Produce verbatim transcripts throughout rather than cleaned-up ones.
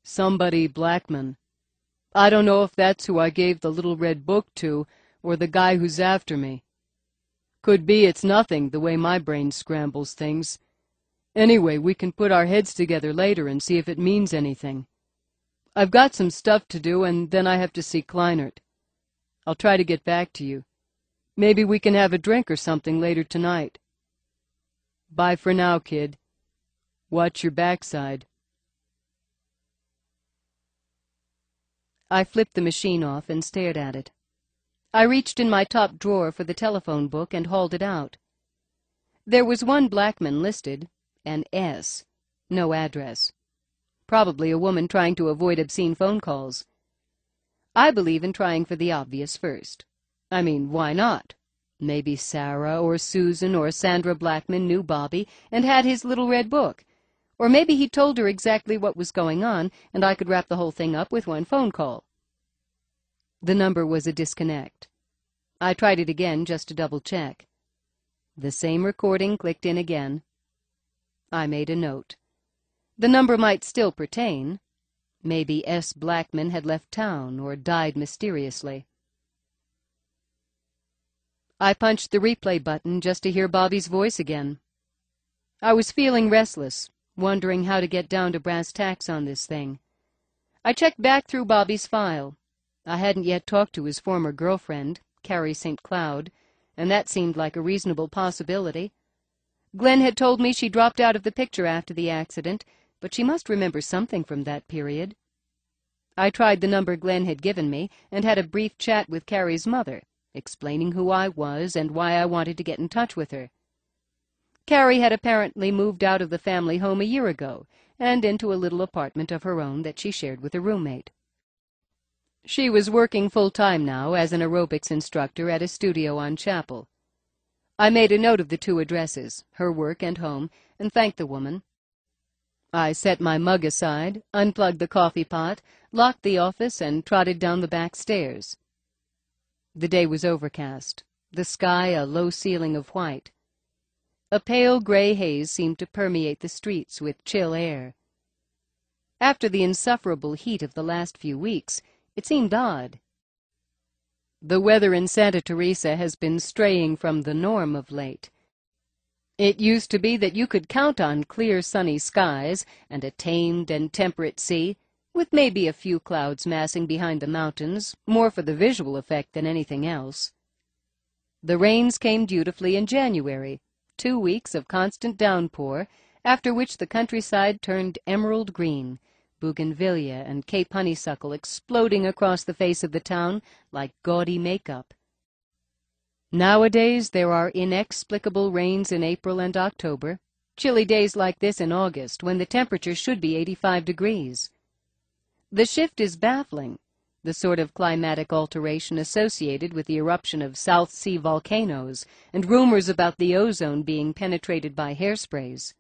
Somebody Blackman. I don't know if that's who I gave the little red book to, or the guy who's after me. Could be it's nothing, the way my brain scrambles things. Anyway, we can put our heads together later and see if it means anything. I've got some stuff to do, and then I have to see Kleinert. I'll try to get back to you. Maybe we can have a drink or something later tonight. Bye for now, kid. Watch your backside. I flipped the machine off and stared at it. I reached in my top drawer for the telephone book and hauled it out. There was one Blackman listed, an S, no address. Probably a woman trying to avoid obscene phone calls. I believe in trying for the obvious first. I mean, why not? Maybe Sarah or Susan or Sandra Blackman knew Bobby and had his little red book. Or maybe he told her exactly what was going on, and I could wrap the whole thing up with one phone call. The number was a disconnect. I tried it again just to double-check. The same recording clicked in again. I made a note. The number might still pertain. Maybe S. Blackman had left town or died mysteriously. I punched the replay button just to hear Bobby's voice again. I was feeling restless, wondering how to get down to brass tacks on this thing. I checked back through Bobby's file. I hadn't yet talked to his former girlfriend, Carrie Saint Cloud, and that seemed like a reasonable possibility. Glenn had told me she dropped out of the picture after the accident, but she must remember something from that period. I tried the number Glenn had given me and had a brief chat with Carrie's mother, explaining who I was and why I wanted to get in touch with her. Carrie had apparently moved out of the family home a year ago and into a little apartment of her own that she shared with a roommate. She was working full-time now as an aerobics instructor at a studio on Chapel. I made a note of the two addresses, her work and home, and thanked the woman. I set my mug aside, unplugged the coffee pot, locked the office, and trotted down the back stairs. The day was overcast, the sky a low ceiling of white. A pale gray haze seemed to permeate the streets with chill air. After the insufferable heat of the last few weeks, it seemed odd. The weather in Santa Teresa has been straying from the norm of late. It used to be that you could count on clear sunny skies and a tamed and temperate sea, with maybe a few clouds massing behind the mountains, more for the visual effect than anything else. The rains came dutifully in January, two weeks of constant downpour, after which the countryside turned emerald green, bougainvillea and Cape honeysuckle exploding across the face of the town like gaudy makeup. Nowadays there are inexplicable rains in April and October, chilly days like this in August when the temperature should be eighty-five degrees. The shift is baffling, the sort of climatic alteration associated with the eruption of South Sea volcanoes and rumors about the ozone being penetrated by hairsprays.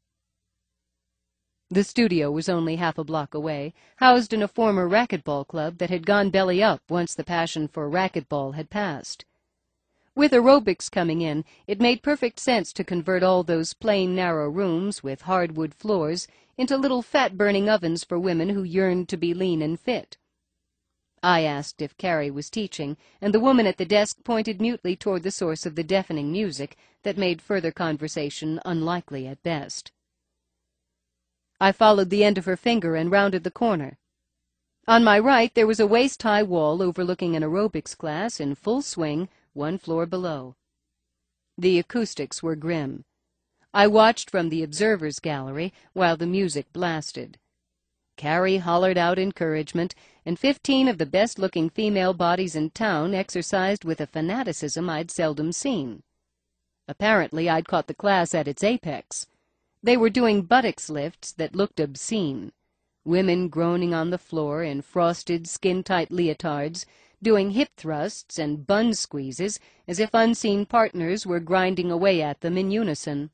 The studio was only half a block away, housed in a former racquetball club that had gone belly up once the passion for racquetball had passed. With aerobics coming in, it made perfect sense to convert all those plain, narrow rooms with hardwood floors into little fat-burning ovens for women who yearned to be lean and fit. I asked if Carrie was teaching, and the woman at the desk pointed mutely toward the source of the deafening music that made further conversation unlikely at best. I followed the end of her finger and rounded the corner. On my right there was a waist-high wall overlooking an aerobics class in full swing, one floor below. The acoustics were grim. I watched from the observer's gallery while the music blasted. Carrie hollered out encouragement, and fifteen of the best-looking female bodies in town exercised with a fanaticism I'd seldom seen. Apparently I'd caught the class at its apex. They were doing buttocks lifts that looked obscene, women groaning on the floor in frosted, skin-tight leotards, doing hip thrusts and bun squeezes as if unseen partners were grinding away at them in unison.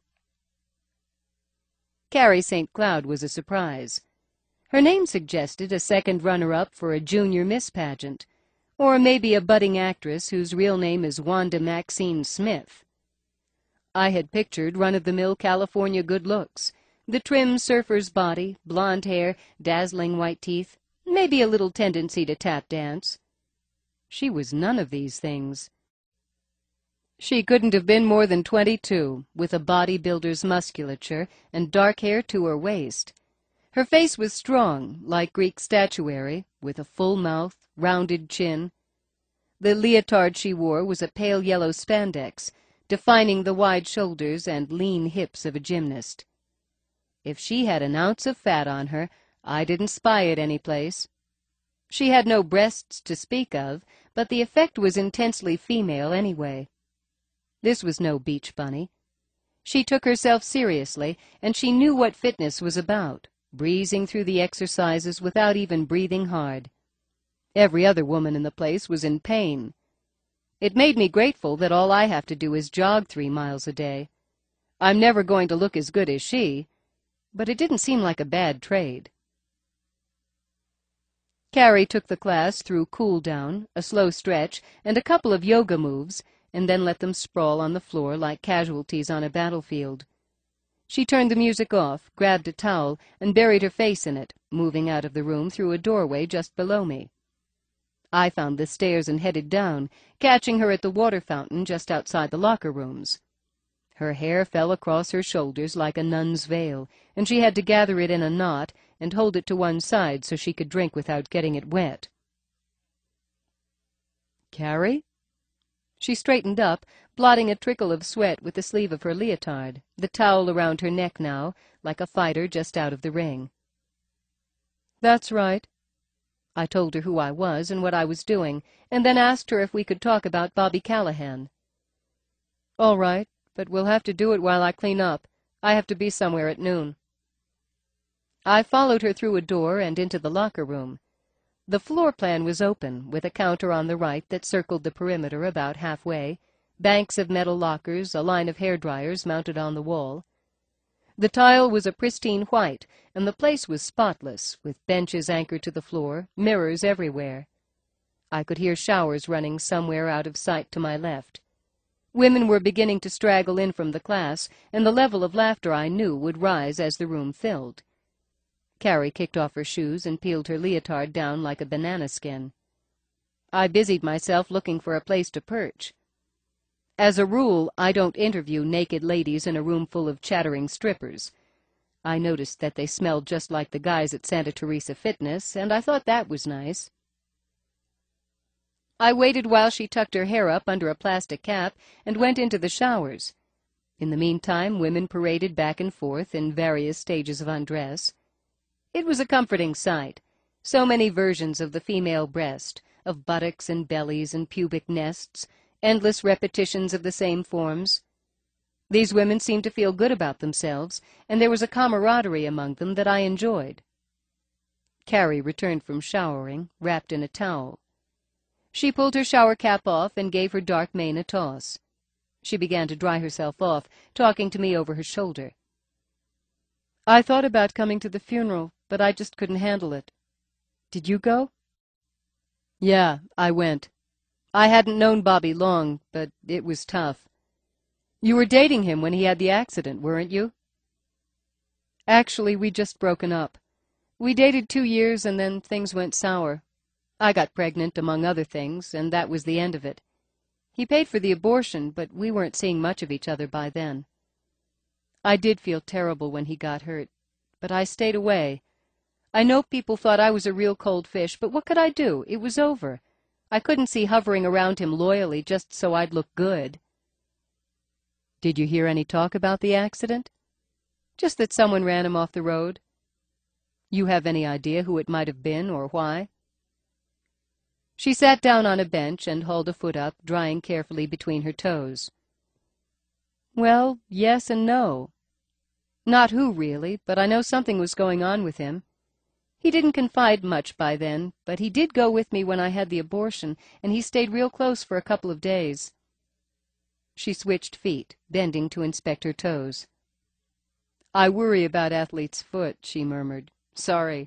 Carrie Saint Cloud was a surprise. Her name suggested a second runner-up for a junior Miss pageant, or maybe a budding actress whose real name is Wanda Maxine Smith. I had pictured run-of-the-mill California good looks, The trim surfer's body, blonde hair, dazzling white teeth, maybe a little tendency to tap dance. She was none of these things. She couldn't have been more than twenty-two, with a bodybuilder's musculature and dark hair to her waist. Her face was strong, like Greek statuary, with a full mouth, rounded chin. The leotard she wore was a pale yellow spandex, defining the wide shoulders and lean hips of a gymnast. If she had an ounce of fat on her, I didn't spy it any place. She had no breasts to speak of, but the effect was intensely female anyway. This was no beach bunny. She took herself seriously, and she knew what fitness was about, breezing through the exercises without even breathing hard. Every other woman in the place was in pain. It made me grateful that all I have to do is jog three miles a day. I'm never going to look as good as she, but it didn't seem like a bad trade. Carrie took the class through cool-down, a slow stretch, and a couple of yoga moves, and then let them sprawl on the floor like casualties on a battlefield. She turned the music off, grabbed a towel, and buried her face in it, moving out of the room through a doorway just below me. I found the stairs and headed down, catching her at the water fountain just outside the locker rooms. Her hair fell across her shoulders like a nun's veil, and she had to gather it in a knot and hold it to one side so she could drink without getting it wet. "Carrie?" She straightened up, blotting a trickle of sweat with the sleeve of her leotard, the towel around her neck now, like a fighter just out of the ring. "That's right." I told her who I was and what I was doing, and then asked her if we could talk about Bobby Callahan. "All right, but we'll have to do it while I clean up. I have to be somewhere at noon." I followed her through a door and into the locker room. The floor plan was open, with a counter on the right that circled the perimeter about halfway, banks of metal lockers, a line of hairdryers mounted on the wall. The tile was a pristine white, and the place was spotless, with benches anchored to the floor, mirrors everywhere. I could hear showers running somewhere out of sight to my left. Women were beginning to straggle in from the class, and the level of laughter I knew would rise as the room filled. Carrie kicked off her shoes and peeled her leotard down like a banana skin. I busied myself looking for a place to perch. As a rule, I don't interview naked ladies in a room full of chattering strippers. I noticed that they smelled just like the guys at Santa Teresa Fitness, and I thought that was nice. I waited while she tucked her hair up under a plastic cap and went into the showers. In the meantime, women paraded back and forth in various stages of undress. It was a comforting sight. So many versions of the female breast, of buttocks and bellies and pubic nests, endless repetitions of the same forms. These women seemed to feel good about themselves, and there was a camaraderie among them that I enjoyed. Carrie returned from showering, wrapped in a towel. She pulled her shower cap off and gave her dark mane a toss. She began to dry herself off, talking to me over her shoulder. "I thought about coming to the funeral, but I just couldn't handle it. Did you go?" "Yeah, I went. I hadn't known Bobby long, but it was tough. You were dating him when he had the accident, weren't you?" "Actually, we'd just broken up. We dated two years, and then things went sour. I got pregnant, among other things, and that was the end of it. He paid for the abortion, but we weren't seeing much of each other by then. I did feel terrible when he got hurt, but I stayed away. I know people thought I was a real cold fish, but what could I do? It was over. I couldn't see hovering around him loyally just so I'd look good." "Did you hear any talk about the accident?" "Just that someone ran him off the road." "You have any idea who it might have been or why?" She sat down on a bench and hauled a foot up, drying carefully between her toes. "Well, yes and no. Not who, really, but I know something was going on with him. He didn't confide much by then, but he did go with me when I had the abortion, and he stayed real close for a couple of days." She switched feet, bending to inspect her toes. "I worry about Athlete's foot," she murmured. "Sorry."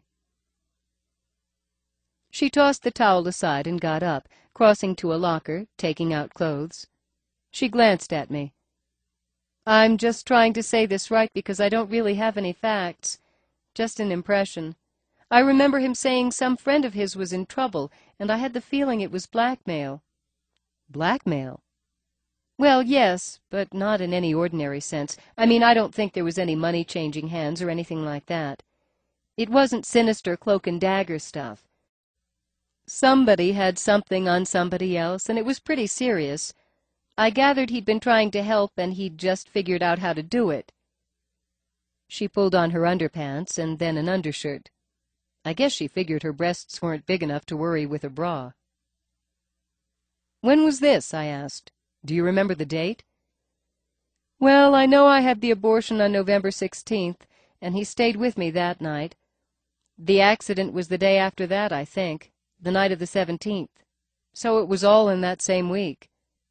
She tossed the towel aside and got up, crossing to a locker, taking out clothes. She glanced at me. I'm just trying to say this right because I don't really have any facts. Just an impression. I remember him saying some friend of his was in trouble, and I had the feeling it was blackmail. Blackmail? Well, yes, but not in any ordinary sense. I mean, I don't think there was any money changing hands or anything like that. It wasn't sinister cloak and dagger stuff. Somebody had something on somebody else, and it was pretty serious. I gathered he'd been trying to help, and he'd just figured out how to do it. She pulled on her underpants and then an undershirt. I guess she figured her breasts weren't big enough to worry with a bra. When was this? I asked. Do you remember the date? Well, I know I had the abortion on November sixteenth, and he stayed with me that night. The accident was the day after that, I think, the night of the seventeenth. So it was all in that same week.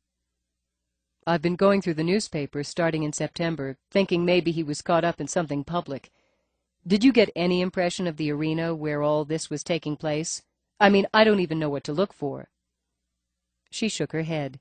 I've been going through the newspapers starting in September, thinking maybe he was caught up in something public. Did you get any impression of the arena where all this was taking place? I mean, I don't even know what to look for. She shook her head.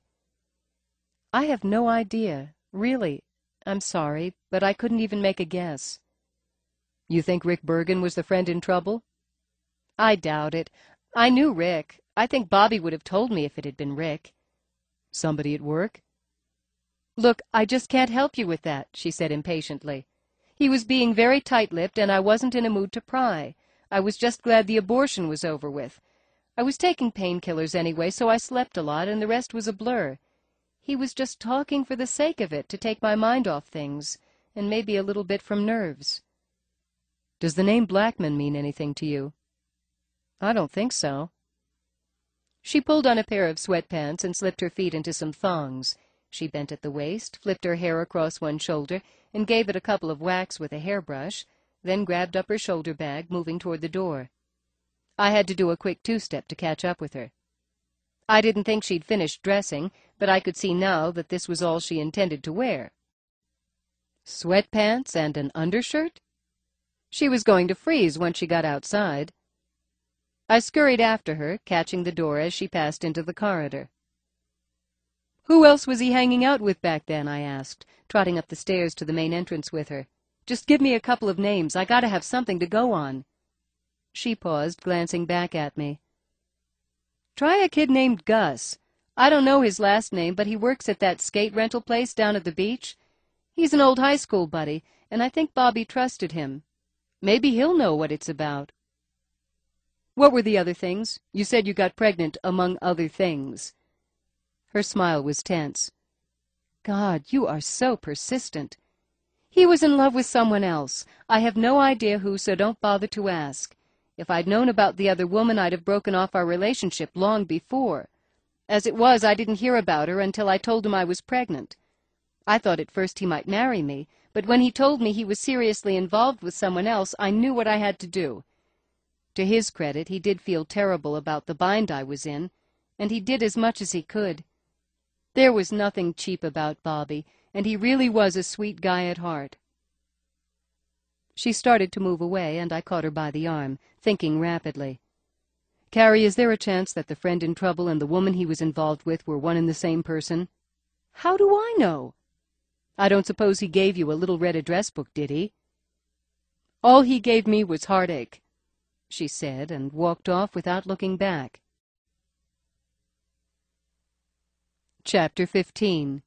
I have no idea, really. I'm sorry, but I couldn't even make a guess. You think Rick Bergen was the friend in trouble? I doubt it. I knew Rick. I think Bobby would have told me if it had been Rick. Somebody at work? Look, I just can't help you with that, she said impatiently. He was being very tight-lipped, and I wasn't in a mood to pry. I was just glad the abortion was over with. I was taking painkillers anyway, so I slept a lot, and the rest was a blur. He was just talking for the sake of it, to take my mind off things, and maybe a little bit from nerves. Does the name Blackman mean anything to you? I don't think so. She pulled on a pair of sweatpants and slipped her feet into some thongs. She bent at the waist, flipped her hair across one shoulder, and gave it a couple of whacks with a hairbrush, then grabbed up her shoulder bag, moving toward the door. I had to do a quick two-step to catch up with her. I didn't think she'd finished dressing, but I could see now that this was all she intended to wear. Sweatpants and an undershirt? She was going to freeze once she got outside. I scurried after her, catching the door as she passed into the corridor. Who else was he hanging out with back then? I asked, trotting up the stairs to the main entrance with her. Just give me a couple of names. I gotta have something to go on. She paused, glancing back at me. Try a kid named Gus. I don't know his last name, but he works at that skate rental place down at the beach. He's an old high school buddy, and I think Bobby trusted him. Maybe he'll know what it's about. What were the other things? You said you got pregnant among other things. Her smile was tense. God, you are so persistent. He was in love with someone else. I have no idea who, so don't bother to ask. If I'd known about the other woman, I'd have broken off our relationship long before. As it was, I didn't hear about her until I told him I was pregnant. I thought at first he might marry me, but when he told me he was seriously involved with someone else, I knew what I had to do. To his credit, he did feel terrible about the bind I was in, and he did as much as he could. There was nothing cheap about Bobby, and he really was a sweet guy at heart. She started to move away, and I caught her by the arm, thinking rapidly. Carrie, is there a chance that the friend in trouble and the woman he was involved with were one and the same person? How do I know? I don't suppose he gave you a little red address book, did he? All he gave me was heartache, she said, and walked off without looking back. Chapter fifteen.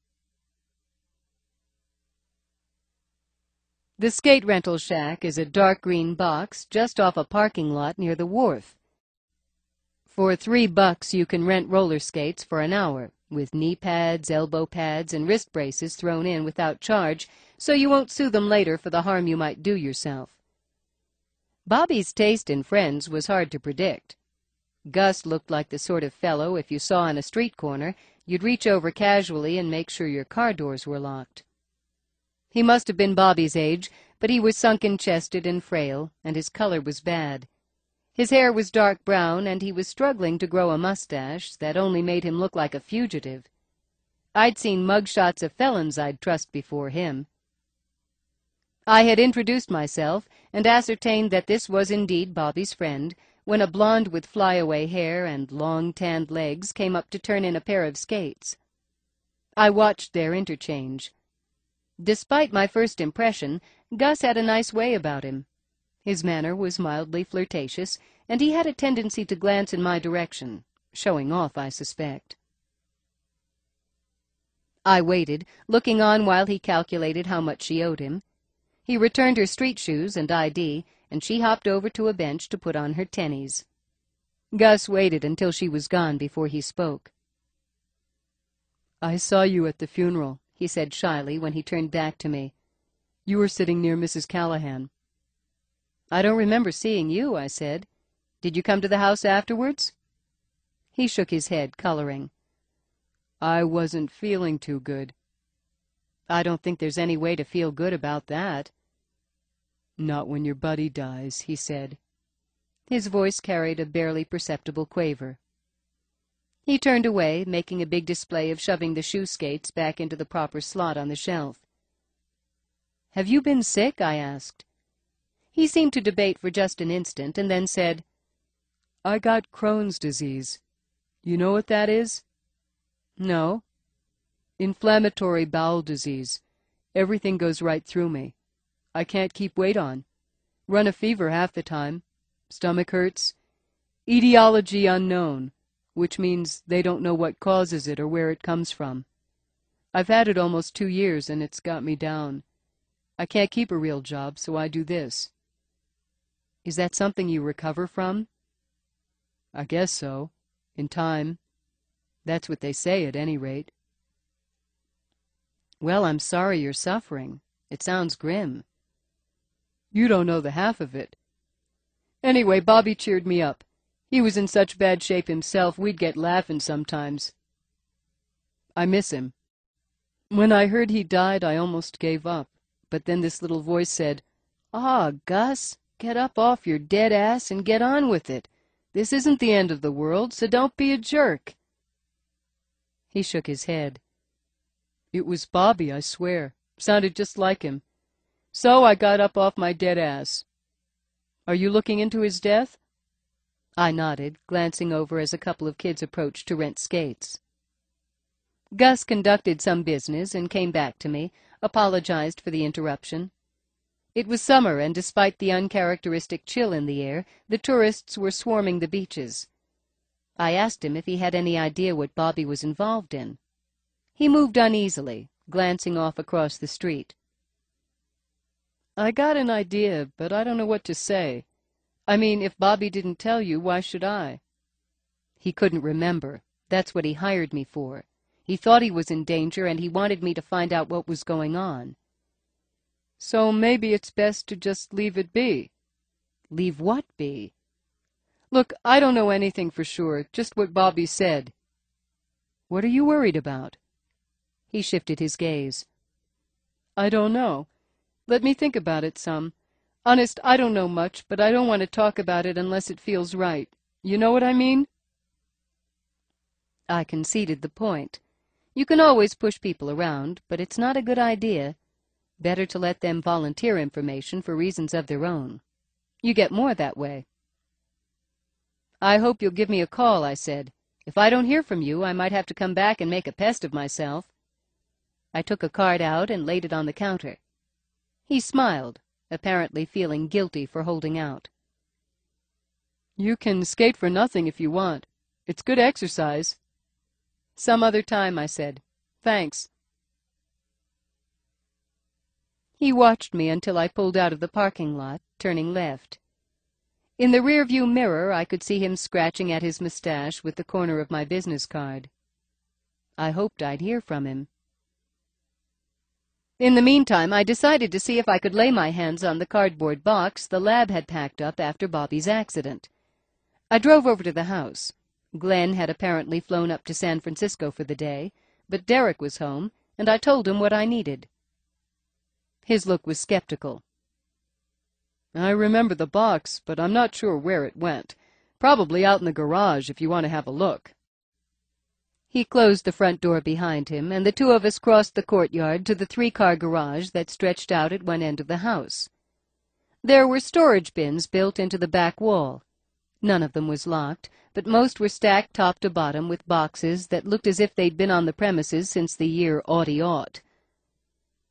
The skate rental shack is a dark green box just off a parking lot near the wharf. For three bucks you can rent roller skates for an hour, with knee pads, elbow pads, and wrist braces thrown in without charge, so you won't sue them later for the harm you might do yourself. Bobby's taste in friends was hard to predict. Gus looked like the sort of fellow, if you saw on a street corner, you'd reach over casually and make sure your car doors were locked. He must have been Bobby's age, but he was sunken-chested and frail, and his color was bad. His hair was dark brown, and he was struggling to grow a mustache that only made him look like a fugitive. I'd seen mug-shots of felons I'd trust before him. I had introduced myself and ascertained that this was indeed Bobby's friend, when a blonde with flyaway hair and long tanned legs came up to turn in a pair of skates. I watched their interchange. Despite my first impression, Gus had a nice way about him. His manner was mildly flirtatious, and he had a tendency to glance in my direction, showing off, I suspect. I waited, looking on while he calculated how much she owed him. He returned her street shoes and I D, and she hopped over to a bench to put on her tennies. Gus waited until she was gone before he spoke. "I saw you at the funeral," he said shyly when he turned back to me. "You were sitting near Missus Callahan." "I don't remember seeing you," I said. "Did you come to the house afterwards?" He shook his head, coloring. "I wasn't feeling too good." "I don't think there's any way to feel good about that." "Not when your buddy dies," he said. His voice carried a barely perceptible quaver. He turned away, making a big display of shoving the shoe skates back into the proper slot on the shelf. "Have you been sick?" I asked. He seemed to debate for just an instant, and then said, "I got Crohn's disease. You know what that is?" "No." "Inflammatory bowel disease. Everything goes right through me. I can't keep weight on. Run a fever half the time. Stomach hurts. Etiology unknown, which means they don't know what causes it or where it comes from. I've had it almost two years, and it's got me down. I can't keep a real job, so I do this." "Is that something you recover from?" "I guess so. In time. That's what they say, at any rate." "Well, I'm sorry you're suffering. It sounds grim." "You don't know the half of it. Anyway, Bobby cheered me up. He was in such bad shape himself, we'd get laughing sometimes. I miss him. When I heard he died, I almost gave up. But then this little voice said, 'Ah, Gus, get up off your dead ass and get on with it. This isn't the end of the world, so don't be a jerk.'" He shook his head. "It was Bobby, I swear. Sounded just like him. So I got up off my dead ass. Are you looking into his death?" I nodded, glancing over as a couple of kids approached to rent skates. Gus conducted some business and came back to me, apologized for the interruption. It was summer, and despite the uncharacteristic chill in the air, the tourists were swarming the beaches. I asked him if he had any idea what Bobby was involved in. He moved uneasily, glancing off across the street. "I got an idea, but I don't know what to say. I mean, if Bobby didn't tell you, why should I?" He couldn't remember. That's what he hired me for. He thought he was in danger, and he wanted me to find out what was going on. "So maybe it's best to just leave it be." "Leave what be?" "Look, I don't know anything for sure, just what Bobby said." "What are you worried about?" He shifted his gaze. "I don't know. Let me think about it some. Honest, I don't know much, but I don't want to talk about it unless it feels right. You know what I mean?" I conceded the point. You can always push people around, but it's not a good idea. Better to let them volunteer information for reasons of their own. You get more that way. "I hope you'll give me a call," I said. "If I don't hear from you, I might have to come back and make a pest of myself." I took a card out and laid it on the counter. He smiled, apparently feeling guilty for holding out. "You can skate for nothing if you want. It's good exercise." "Some other time," I said. "Thanks." He watched me until I pulled out of the parking lot, turning left. In the rearview mirror, I could see him scratching at his mustache with the corner of my business card. I hoped I'd hear from him. In the meantime, I decided to see if I could lay my hands on the cardboard box the lab had packed up after Bobby's accident. I drove over to the house. Glenn had apparently flown up to San Francisco for the day, but Derek was home, and I told him what I needed. His look was skeptical. "I remember the box, but I'm not sure where it went. Probably out in the garage if you want to have a look." He closed the front door behind him, and the two of us crossed the courtyard to the three-car garage that stretched out at one end of the house. There were storage bins built into the back wall. None of them was locked, but most were stacked top to bottom with boxes that looked as if they'd been on the premises since the year aughty-aught.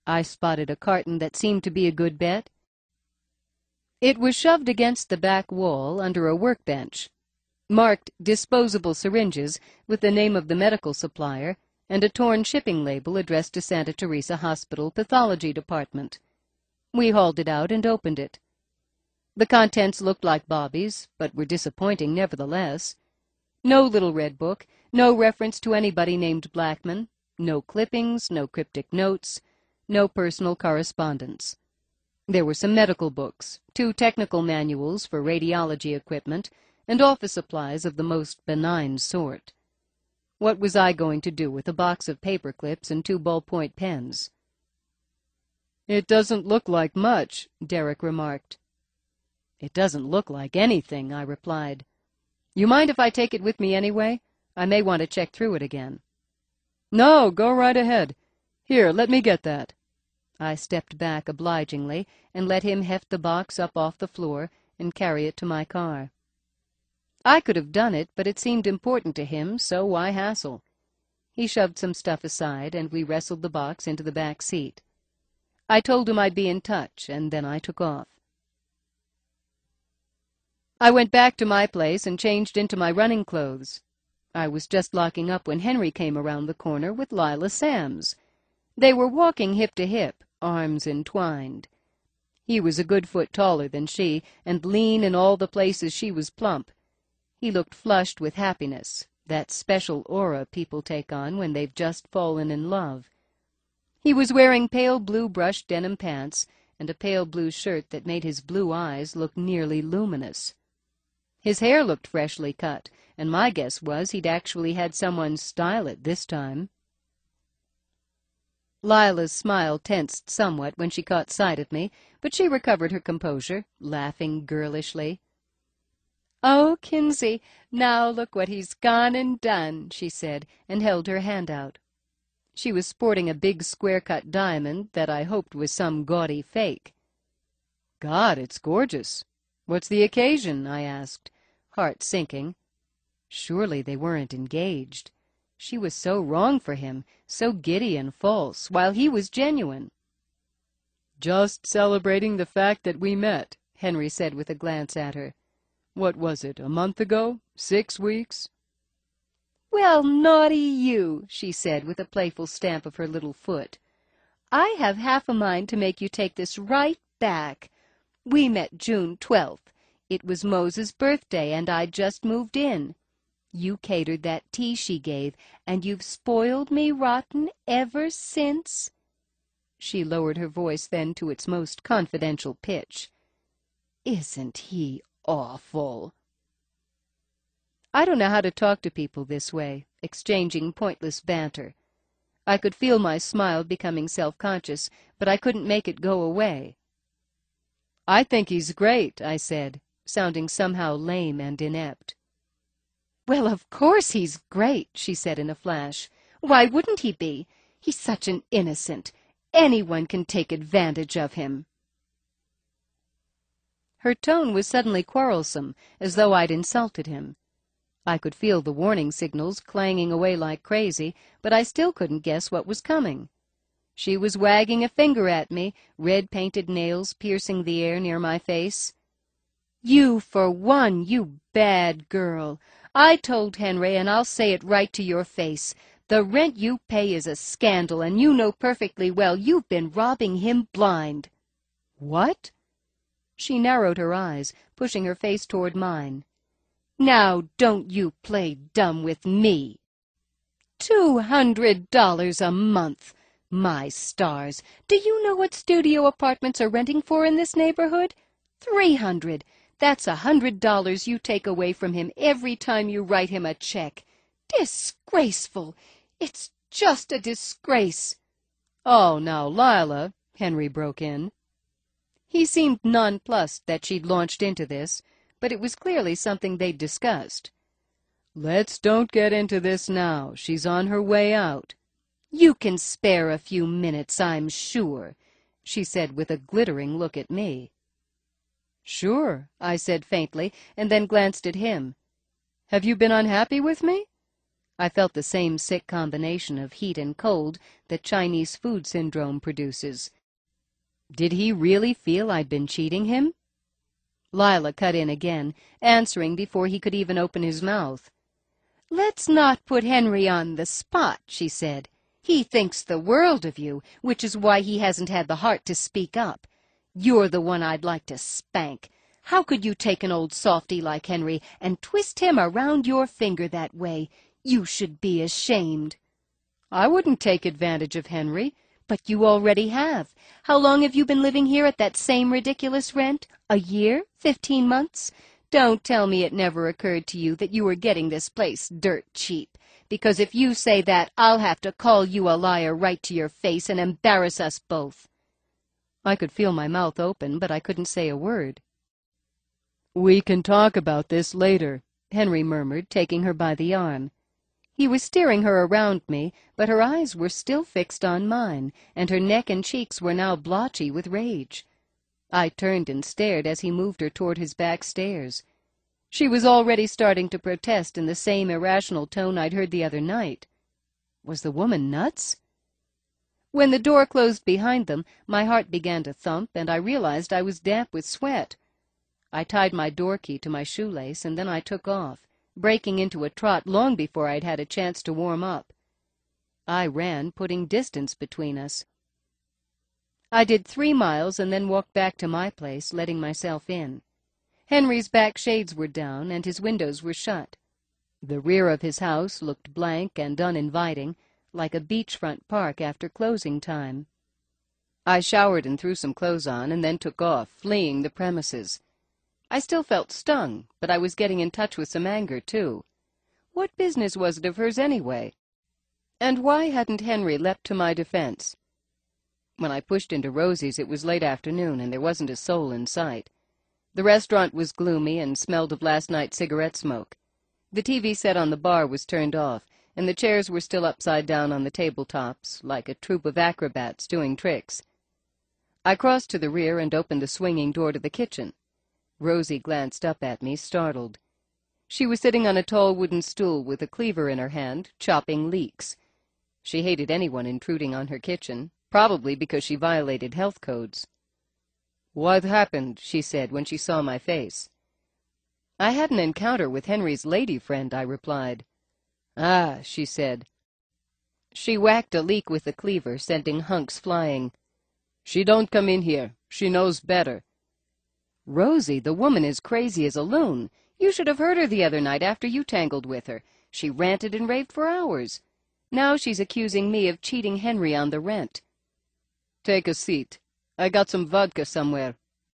I spotted a carton that seemed to be a good bet. It was shoved against the back wall under a workbench, marked disposable syringes with the name of the medical supplier and a torn shipping label addressed to Santa Teresa Hospital Pathology Department. We hauled it out and opened it. The contents looked like Bobby's, but were disappointing nevertheless. No little red book, no reference to anybody named Blackman, no clippings, no cryptic notes, no personal correspondence. There were some medical books, two technical manuals for radiology equipment, and office supplies of the most benign sort. What was I going to do with a box of paper clips and two ballpoint pens? "It doesn't look like much," Derek remarked. "It doesn't look like anything," I replied. "You mind if I take it with me anyway? I may want to check through it again." "No, go right ahead. Here, let me get that." I stepped back obligingly and let him heft the box up off the floor and carry it to my car. I could have done it, but it seemed important to him, so why hassle? He shoved some stuff aside, and we wrestled the box into the back seat. I told him I'd be in touch, and then I took off. I went back to my place and changed into my running clothes. I was just locking up when Henry came around the corner with Lila Sams. They were walking hip to hip, arms entwined. He was a good foot taller than she, and lean in all the places she was plump. He looked flushed with happiness, that special aura people take on when they've just fallen in love. He was wearing pale blue brushed denim pants and a pale blue shirt that made his blue eyes look nearly luminous. His hair looked freshly cut, and my guess was he'd actually had someone style it this time. Lila's smile tensed somewhat when she caught sight of me, but she recovered her composure, laughing girlishly. "Oh, Kinsey, now look what he's gone and done," she said, and held her hand out. She was sporting a big square-cut diamond that I hoped was some gaudy fake. "God, it's gorgeous. What's the occasion?" I asked, heart sinking. Surely they weren't engaged. She was so wrong for him, so giddy and false, while he was genuine. "Just celebrating the fact that we met," Henry said with a glance at her. "What was it, a month ago? Six weeks?" "Well, naughty you," she said with a playful stamp of her little foot. "I have half a mind to make you take this right back. We met June twelfth. It was Mose's birthday, and I'd just moved in. You catered that tea she gave, and you've spoiled me rotten ever since." She lowered her voice then to its most confidential pitch. "Isn't he awful?" I don't know how to talk to people this way, exchanging pointless banter. I could feel my smile becoming self-conscious, but I couldn't make it go away. "I think he's great," I said, sounding somehow lame and inept. "Well, of course he's great," she said in a flash. "Why wouldn't he be? He's such an innocent. Anyone can take advantage of him." Her tone was suddenly quarrelsome, as though I'd insulted him. I could feel the warning signals clanging away like crazy, but I still couldn't guess what was coming. She was wagging a finger at me, red-painted nails piercing the air near my face. "You for one, you bad girl. I told Henry, and I'll say it right to your face. The rent you pay is a scandal, and you know perfectly well you've been robbing him blind." "What?" She narrowed her eyes, pushing her face toward mine. "Now don't you play dumb with me. Two hundred dollars a month. My stars, do you know what studio apartments are renting for in this neighborhood? Three hundred. That's a hundred dollars you take away from him every time you write him a check. Disgraceful. It's just a disgrace." "Oh, now, Lila," Henry broke in. He seemed nonplussed that she'd launched into this, but it was clearly something they'd discussed. "Let's don't get into this now. She's on her way out." "You can spare a few minutes, I'm sure," she said with a glittering look at me. "Sure," I said faintly, and then glanced at him. "Have you been unhappy with me?" I felt the same sick combination of heat and cold that Chinese food syndrome produces. Did he really feel I'd been cheating him? Lila cut in again, answering before he could even open his mouth. "Let's not put Henry on the spot," she said. "He thinks the world of you, which is why he hasn't had the heart to speak up. You're the one I'd like to spank. How could you take an old softy like Henry and twist him around your finger that way? You should be ashamed." "I wouldn't take advantage of Henry." "But you already have. How long have you been living here at that same ridiculous rent? A year? Fifteen months? Don't tell me it never occurred to you that you were getting this place dirt cheap, because if you say that, I'll have to call you a liar right to your face and embarrass us both." I could feel my mouth open, but I couldn't say a word. "We can talk about this later," Henry murmured, taking her by the arm. He was steering her around me, but her eyes were still fixed on mine, and her neck and cheeks were now blotchy with rage. I turned and stared as he moved her toward his back stairs. She was already starting to protest in the same irrational tone I'd heard the other night. Was the woman nuts? When the door closed behind them, my heart began to thump, and I realized I was damp with sweat. I tied my door key to my shoelace, and then I took off, breaking into a trot long before I'd had a chance to warm up. I ran, putting distance between us. I did three miles and then walked back to my place, letting myself in. Henry's back shades were down, and his windows were shut. The rear of his house looked blank and uninviting, like a beachfront park after closing time. I showered and threw some clothes on, and then took off, fleeing the premises. I still felt stung, but I was getting in touch with some anger, too. What business was it of hers, anyway? And why hadn't Henry leapt to my defense? When I pushed into Rosie's, it was late afternoon, and there wasn't a soul in sight. The restaurant was gloomy and smelled of last night's cigarette smoke. The T V set on the bar was turned off, and the chairs were still upside down on the tabletops, like a troupe of acrobats doing tricks. I crossed to the rear and opened the swinging door to the kitchen. Rosie glanced up at me, startled. She was sitting on a tall wooden stool with a cleaver in her hand, chopping leeks. She hated anyone intruding on her kitchen, probably because she violated health codes. "What happened?" she said when she saw my face. "I had an encounter with Henry's lady friend," I replied. "Ah," she said. She whacked a leek with the cleaver, sending hunks flying. "She don't come in here. She knows better." "Rosie, the woman is crazy as a loon. You should have heard her the other night after you tangled with her. She ranted and raved for hours. Now she's accusing me of cheating Henry on the rent." "Take a seat. I got some vodka somewhere."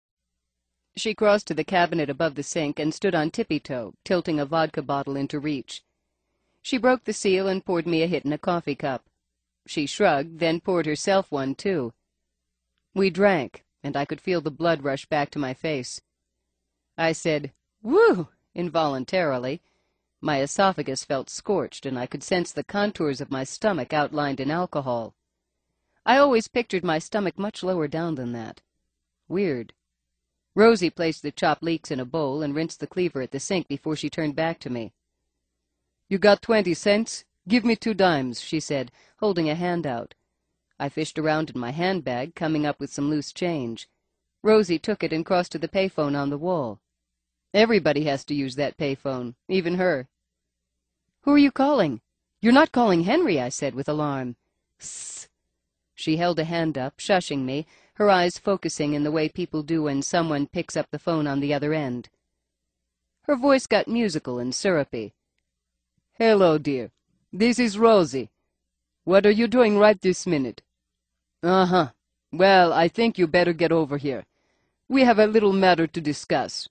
She crossed to the cabinet above the sink and stood on tippy-toe, tilting a vodka bottle into reach. She broke the seal and poured me a hit in a coffee cup. She shrugged, then poured herself one, too. We drank, and I could feel the blood rush back to my face. I said, "Whew!" involuntarily. My esophagus felt scorched, and I could sense the contours of my stomach outlined in alcohol. I always pictured my stomach much lower down than that. Weird. Rosie placed the chopped leeks in a bowl and rinsed the cleaver at the sink before she turned back to me. "You got twenty cents? Give me two dimes," she said, holding a hand out. I fished around in my handbag, coming up with some loose change. Rosie took it and crossed to the payphone on the wall. Everybody has to use that payphone, even her. "Who are you calling?" "You're not calling Henry," I said with alarm. "Sss." She held a hand up, shushing me, her eyes focusing in the way people do when someone picks up the phone on the other end. Her voice got musical and syrupy. "Hello, dear. This is Rosie. What are you doing right this minute?" "Uh-huh. Well, I think you better get over here. We have a little matter to discuss."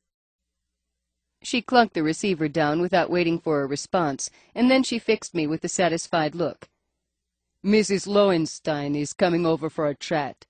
She clunked the receiver down without waiting for a response, and then she fixed me with a satisfied look. "Missus Lowenstein is coming over for a chat."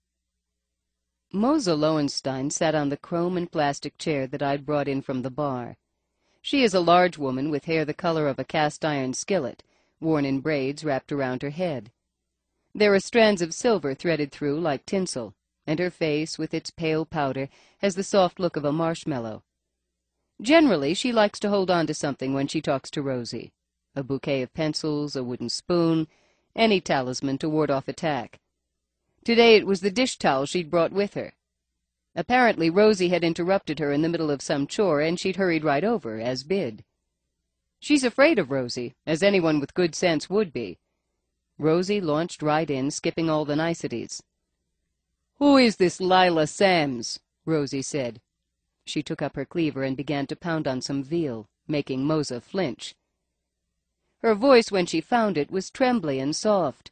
Mosa Lowenstein sat on the chrome and plastic chair that I'd brought in from the bar. She is a large woman with hair the color of a cast-iron skillet, worn in braids wrapped around her head. There are strands of silver threaded through like tinsel, and her face, with its pale powder, has the soft look of a marshmallow. Generally, she likes to hold on to something when she talks to Rosie. A bouquet of pencils, a wooden spoon, any talisman to ward off attack. Today it was the dish towel she'd brought with her. Apparently Rosie had interrupted her in the middle of some chore, and she'd hurried right over, as bid. She's afraid of Rosie, as anyone with good sense would be. Rosie launched right in, skipping all the niceties. "Who is this Lila Sams?" Rosie said. She took up her cleaver and began to pound on some veal, making Moza flinch. Her voice, when she found it, was trembly and soft.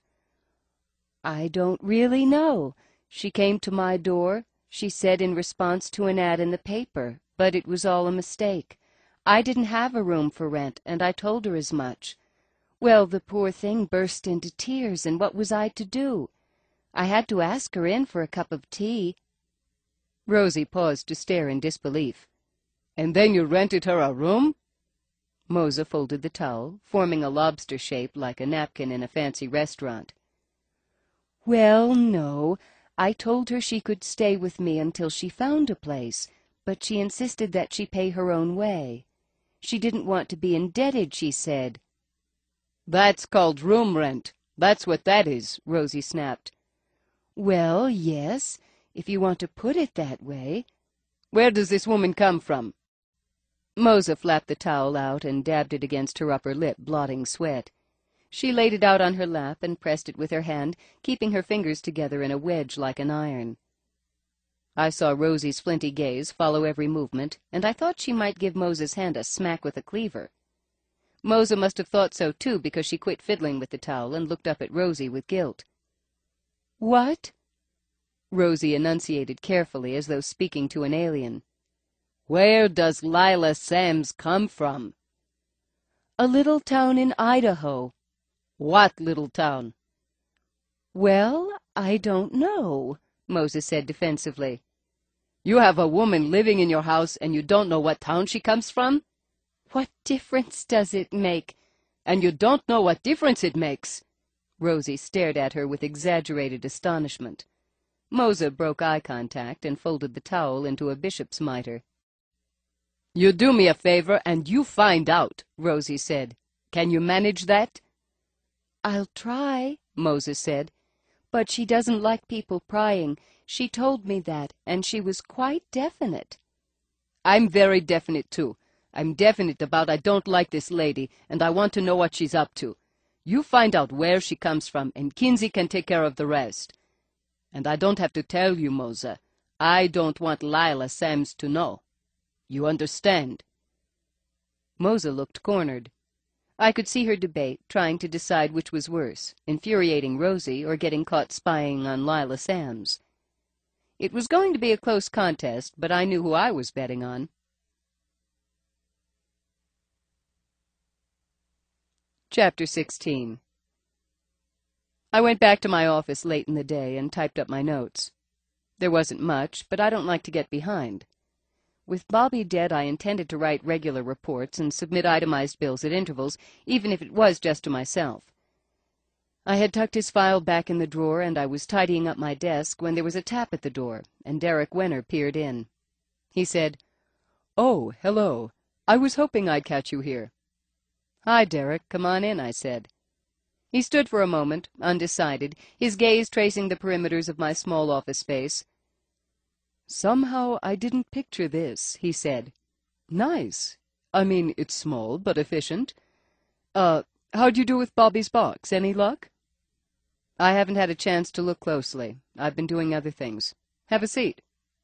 "I don't really know. She came to my door, she said, in response to an ad in the paper, but it was all a mistake. I didn't have a room for rent, and I told her as much. Well, the poor thing burst into tears, and what was I to do? I had to ask her in for a cup of tea." Rosie paused to stare in disbelief. "And then you rented her a room?" Moza folded the towel, forming a lobster shape like a napkin in a fancy restaurant. "Well, no. I told her she could stay with me until she found a place, but she insisted that she pay her own way. She didn't want to be indebted, she said." "That's called room rent. That's what that is," Rosie snapped. "Well, yes, if you want to put it that way." "Where does this woman come from?" Moza flapped the towel out and dabbed it against her upper lip, blotting sweat. She laid it out on her lap and pressed it with her hand, keeping her fingers together in a wedge like an iron. I saw Rosie's flinty gaze follow every movement, and I thought she might give Moza's hand a smack with a cleaver. Moza must have thought so, too, because she quit fiddling with the towel and looked up at Rosie with guilt. "What?" Rosie enunciated carefully, as though speaking to an alien. "Where does Lila Sams come from?" "A little town in Idaho." "What little town?" "Well, I don't know," Moza said defensively. "You have a woman living in your house, and you don't know what town she comes from?" "What difference does it make?" "And you don't know what difference it makes?" Rosie stared at her with exaggerated astonishment. Moza broke eye contact and folded the towel into a bishop's mitre. "You do me a favor, and you find out," Rosie said. "Can you manage that?" "I'll try," Moza said. "But she doesn't like people prying. She told me that, and she was quite definite." "I'm very definite, too. I'm definite about I don't like this lady, and I want to know what she's up to. You find out where she comes from, and Kinsey can take care of the rest. And I don't have to tell you, Moza. I don't want Lila Sams to know. You understand?" Moza looked cornered. I could see her debate, trying to decide which was worse, infuriating Rosie or getting caught spying on Lila Sams. It was going to be a close contest, but I knew who I was betting on. Chapter sixteen. I went back to my office late in the day and typed up my notes. There wasn't much, but I don't like to get behind. With Bobby dead, I intended to write regular reports and submit itemized bills at intervals, even if it was just to myself. I had tucked his file back in the drawer, and I was tidying up my desk when there was a tap at the door, and Derek Wenner peered in. He said, "Oh, hello. I was hoping I'd catch you here." "Hi, Derek. Come on in," I said. He stood for a moment, undecided, his gaze tracing the perimeters of my small office space. "Somehow I didn't picture this," he said. "Nice. I mean, it's small, but efficient. Uh, how'd you do with Bobby's box? Any luck?" "I haven't had a chance to look closely. I've been doing other things. Have a seat."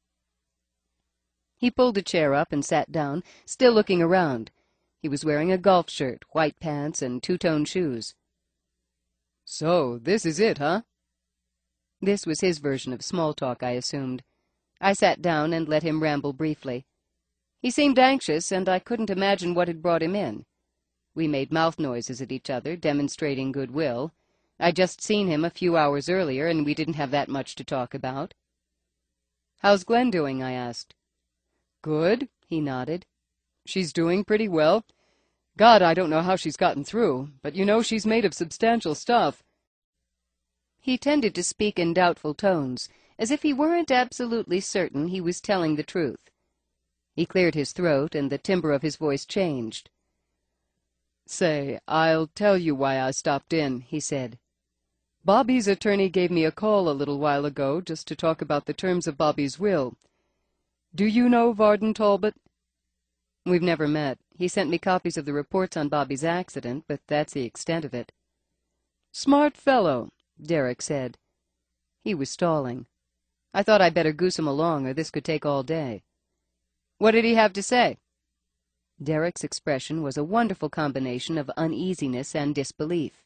He pulled a chair up and sat down, still looking around. He was wearing a golf shirt, white pants, and two-tone shoes. "So, this is it, huh?" This was his version of small talk, I assumed. I sat down and let him ramble briefly. He seemed anxious, and I couldn't imagine what had brought him in. We made mouth noises at each other, demonstrating goodwill. I'd just seen him a few hours earlier, and we didn't have that much to talk about. "How's Glenn doing?" I asked. "Good," he nodded. "She's doing pretty well. God, I don't know how she's gotten through, but you know she's made of substantial stuff." He tended to speak in doubtful tones, as if he weren't absolutely certain he was telling the truth. He cleared his throat, and the timbre of his voice changed. "Say, I'll tell you why I stopped in," he said. "Bobby's attorney gave me a call a little while ago just to talk about the terms of Bobby's will. Do you know Varden Talbot?" "We've never met. He sent me copies of the reports on Bobby's accident, but that's the extent of it." "Smart fellow," Derek said. He was stalling. I thought I'd better goose him along, or this could take all day. "What did he have to say?" Derek's expression was a wonderful combination of uneasiness and disbelief.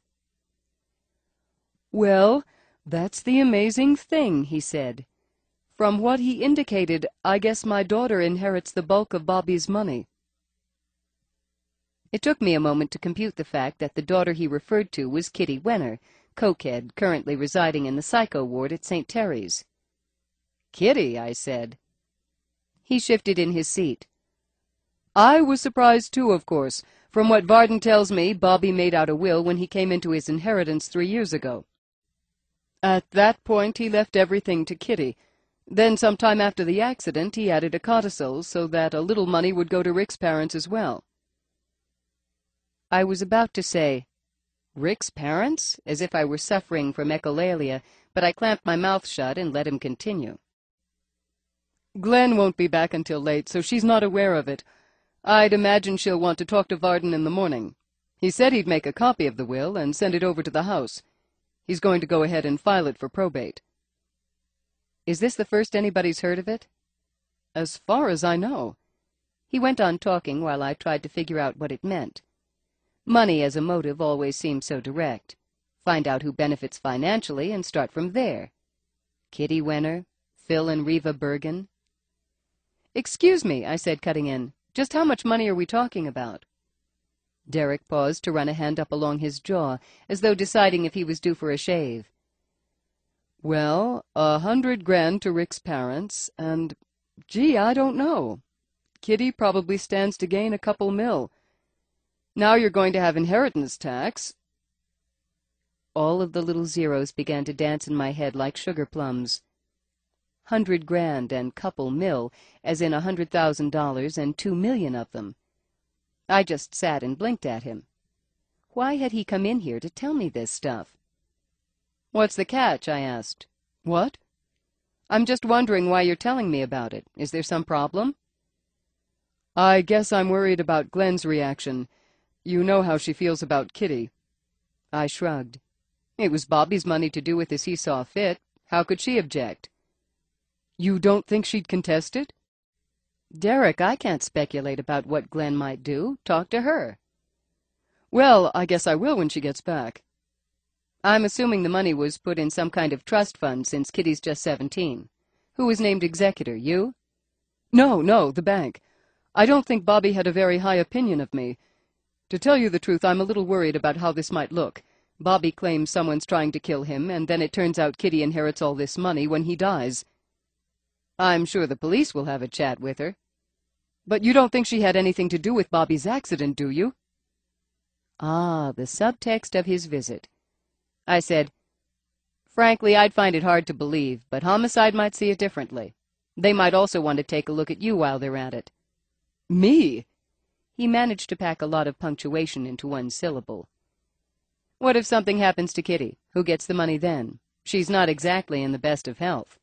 "Well, that's the amazing thing," he said. "From what he indicated, I guess my daughter inherits the bulk of Bobby's money." It took me a moment to compute the fact that the daughter he referred to was Kitty Wenner, cokehead currently residing in the psycho ward at Saint Terry's. "Kitty," I said. He shifted in his seat. "I was surprised too, of course. From what Varden tells me, Bobby made out a will when he came into his inheritance three years ago. At that point, he left everything to Kitty. Then, sometime after the accident, he added a codicil so that a little money would go to Rick's parents as well." I was about to say, "Rick's parents?" as if I were suffering from echolalia, but I clamped my mouth shut and let him continue. "Glenn won't be back until late, so she's not aware of it. I'd imagine she'll want to talk to Varden in the morning. He said he'd make a copy of the will and send it over to the house. He's going to go ahead and file it for probate." "Is this the first anybody's heard of it?" "As far as I know." He went on talking while I tried to figure out what it meant. Money as a motive always seems so direct. Find out who benefits financially and start from there. Kitty Wenner, Phil and Reva Bergen. "Excuse me," I said, cutting in. "Just how much money are we talking about?" Derek paused to run a hand up along his jaw, as though deciding if he was due for a shave. "Well, a hundred grand to Rick's parents, and, gee, I don't know. Kitty probably stands to gain a couple mil. Now you're going to have inheritance tax." All of the little zeros began to dance in my head like sugar plums. Hundred grand and couple mil, as in a hundred thousand dollars and two million of them. I just sat and blinked at him. Why had he come in here to tell me this stuff? "What's the catch?" I asked. "What?" "I'm just wondering why you're telling me about it. Is there some problem?" "I guess I'm worried about Glenn's reaction. You know how she feels about Kitty." I shrugged. It was Bobby's money to do with as he saw fit. How could she object? "You don't think she'd contest it?" "Derek, I can't speculate about what Glenn might do. Talk to her." "Well, I guess I will when she gets back." "I'm assuming the money was put in some kind of trust fund since Kitty's just seventeen. Who was named executor, you?" "No, no, the bank. I don't think Bobby had a very high opinion of me. To tell you the truth, I'm a little worried about how this might look. Bobby claims someone's trying to kill him, and then it turns out Kitty inherits all this money when he dies." "I'm sure the police will have a chat with her." "But you don't think she had anything to do with Bobby's accident, do you?" Ah, the subtext of his visit. I said, "Frankly, I'd find it hard to believe, but homicide might see it differently. They might also want to take a look at you while they're at it." "Me?" He managed to pack a lot of punctuation into one syllable. "What if something happens to Kitty? Who gets the money then? She's not exactly in the best of health."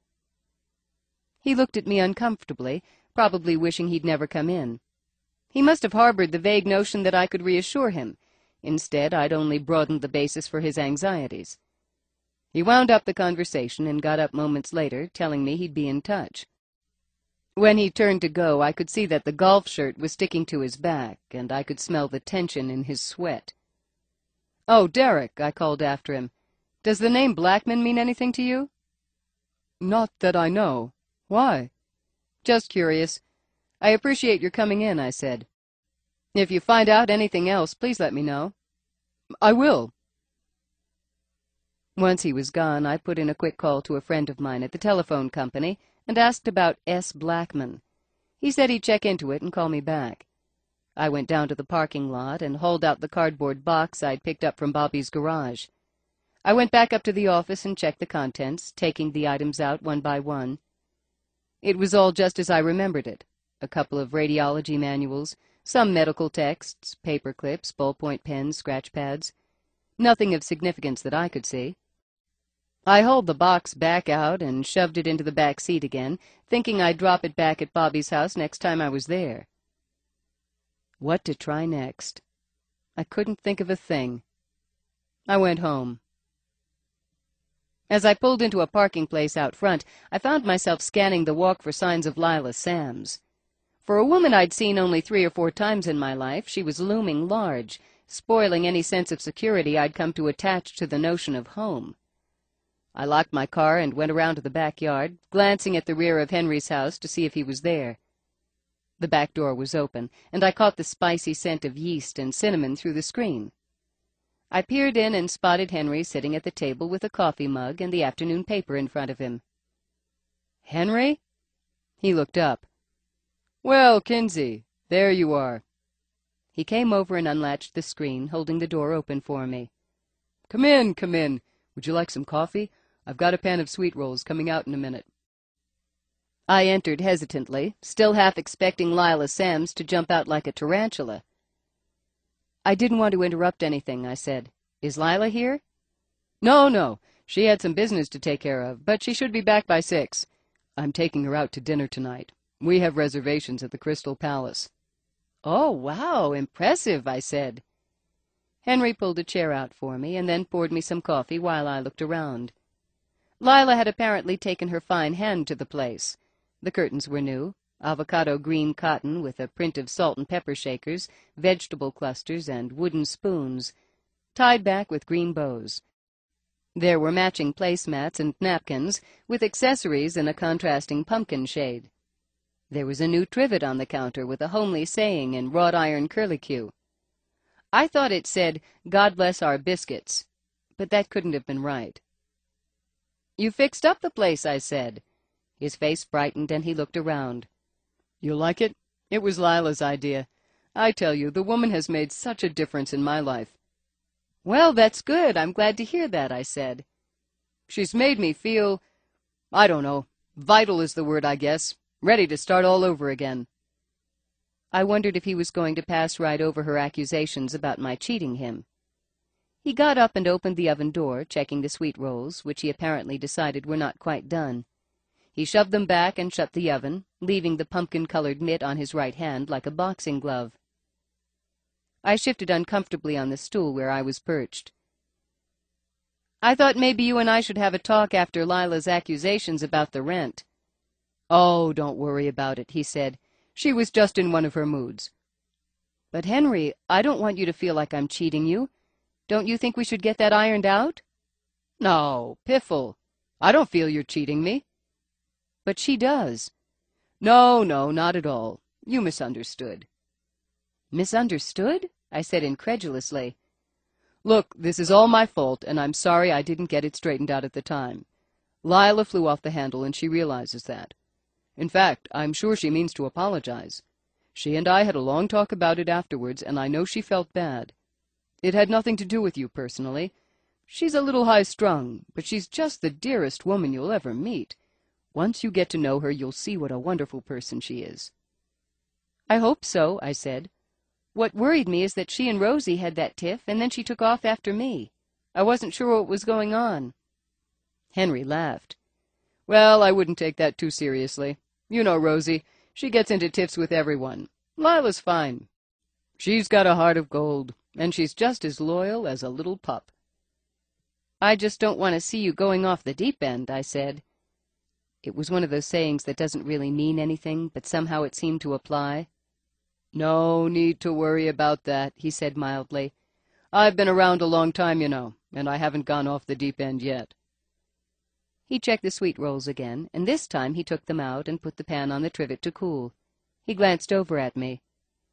He looked at me uncomfortably, probably wishing he'd never come in. He must have harbored the vague notion that I could reassure him. Instead, I'd only broadened the basis for his anxieties. He wound up the conversation and got up moments later, telling me he'd be in touch. When he turned to go, I could see that the golf shirt was sticking to his back, and I could smell the tension in his sweat. "Oh, Derek," I called after him. "Does the name Blackman mean anything to you?" "Not that I know. Why?" "Just curious. I appreciate your coming in," I said. "If you find out anything else, please let me know." "I will." Once he was gone, I put in a quick call to a friend of mine at the telephone company and asked about S. Blackman. He said he'd check into it and call me back. I went down to the parking lot and hauled out the cardboard box I'd picked up from Bobby's garage. I went back up to the office and checked the contents, taking the items out one by one. It was all just as I remembered it. A couple of radiology manuals, Some medical texts, paper clips, ballpoint pens, scratch pads. Nothing of significance that I could see. I hauled the box back out and shoved it into the back seat again, thinking I'd drop it back at Bobby's house next time I was there. What to try next? I couldn't think of a thing. I went home. As I pulled into a parking place out front, I found myself scanning the walk for signs of Lila Sams. For a woman I'd seen only three or four times in my life, she was looming large, spoiling any sense of security I'd come to attach to the notion of home. I locked my car and went around to the backyard, glancing at the rear of Henry's house to see if he was there. The back door was open, and I caught the spicy scent of yeast and cinnamon through the screen. I peered in and spotted Henry sitting at the table with a coffee mug and the afternoon paper in front of him. "Henry?" He looked up. "Well, Kinsey, there you are." He came over and unlatched the screen, holding the door open for me. "Come in, come in. Would you like some coffee? I've got a pan of sweet rolls coming out in a minute." I entered hesitantly, still half expecting Lila Sams to jump out like a tarantula. "I didn't want to interrupt anything," I said. "Is Lila here?" "No, no. She had some business to take care of, but she should be back by six. I'm taking her out to dinner tonight. We have reservations at the Crystal Palace." "Oh, wow, impressive," I said. Henry pulled a chair out for me and then poured me some coffee while I looked around. Lila had apparently taken her fine hand to the place. The curtains were new, avocado green cotton with a print of salt and pepper shakers, vegetable clusters, and wooden spoons, tied back with green bows. There were matching placemats and napkins, with accessories in a contrasting pumpkin shade. There was a new trivet on the counter with a homely saying in wrought-iron curlicue. I thought it said, "God bless our biscuits," but that couldn't have been right. "You fixed up the place," I said. His face brightened and he looked around. "You like it? It was Lila's idea. I tell you, the woman has made such a difference in my life." "Well, that's good. I'm glad to hear that," I said. "She's made me feel, I don't know, vital is the word, I guess, ready to start all over again." I wondered if he was going to pass right over her accusations about my cheating him. He got up and opened the oven door, checking the sweet rolls, which he apparently decided were not quite done. He shoved them back and shut the oven, leaving the pumpkin-colored mitt on his right hand like a boxing glove. I shifted uncomfortably on the stool where I was perched. "I thought maybe you and I should have a talk after Lila's accusations about the rent." "Oh, don't worry about it," he said. "She was just in one of her moods." "But, Henry, I don't want you to feel like I'm cheating you. Don't you think we should get that ironed out?" "No, piffle. I don't feel you're cheating me." "But she does." "No, no, not at all. You misunderstood." "Misunderstood?" I said incredulously. "Look, this is all my fault, and I'm sorry I didn't get it straightened out at the time. Lila flew off the handle, and she realizes that. In fact, I'm sure she means to apologize. She and I had a long talk about it afterwards, and I know she felt bad. It had nothing to do with you personally. She's a little high-strung, but she's just the dearest woman you'll ever meet. Once you get to know her, you'll see what a wonderful person she is." "I hope so," I said. "What worried me is that she and Rosie had that tiff, and then she took off after me. I wasn't sure what was going on." Henry laughed. "Well, I wouldn't take that too seriously. You know Rosie. She gets into tiffs with everyone. Lila's fine. She's got a heart of gold, and she's just as loyal as a little pup." "I just don't want to see you going off the deep end," I said. It was one of those sayings that doesn't really mean anything, but somehow it seemed to apply. "No need to worry about that," he said mildly. "I've been around a long time, you know, and I haven't gone off the deep end yet." He checked the sweet rolls again, and this time he took them out and put the pan on the trivet to cool. He glanced over at me.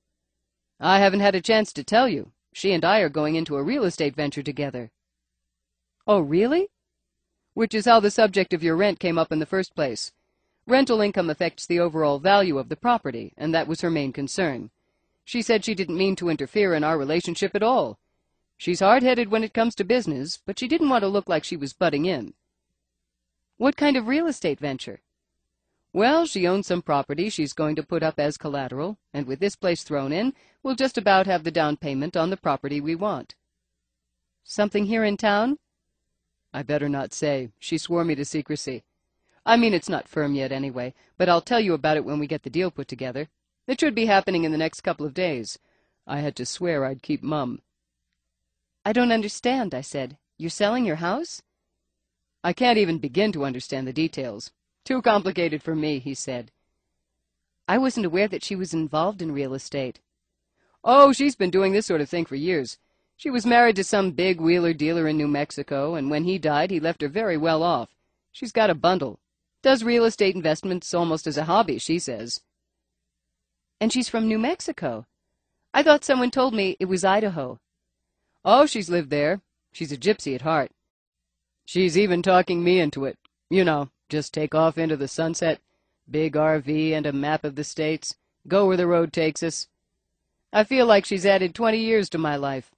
"I haven't had a chance to tell you. She and I are going into a real estate venture together." "Oh, really?" "Which is how the subject of your rent came up in the first place. Rental income affects the overall value of the property, and that was her main concern. She said she didn't mean to interfere in our relationship at all. She's hard-headed when it comes to business, but she didn't want to look like she was butting in." "What kind of real estate venture?" Well, she owns some property she's going to put up as collateral, and with this place thrown in, we'll just about have the down payment on the property we want. Something here in town? I better not say. She swore me to secrecy. I mean, it's not firm yet anyway, but I'll tell you about it when we get the deal put together. It should be happening in the next couple of days. I had to swear I'd keep mum. I don't understand, I said. You're selling your house? I can't even begin to understand the details. Too complicated for me, he said. I wasn't aware that she was involved in real estate. Oh, she's been doing this sort of thing for years. She was married to some big wheeler dealer in New Mexico, and when he died, he left her very well off. She's got a bundle. Does real estate investments almost as a hobby, she says. And she's from New Mexico. I thought someone told me it was Idaho. Oh, she's lived there. She's a gypsy at heart. She's even talking me into it. You know, just take off into the sunset, big R V and a map of the states, go where the road takes us. I feel like she's added twenty years to my life.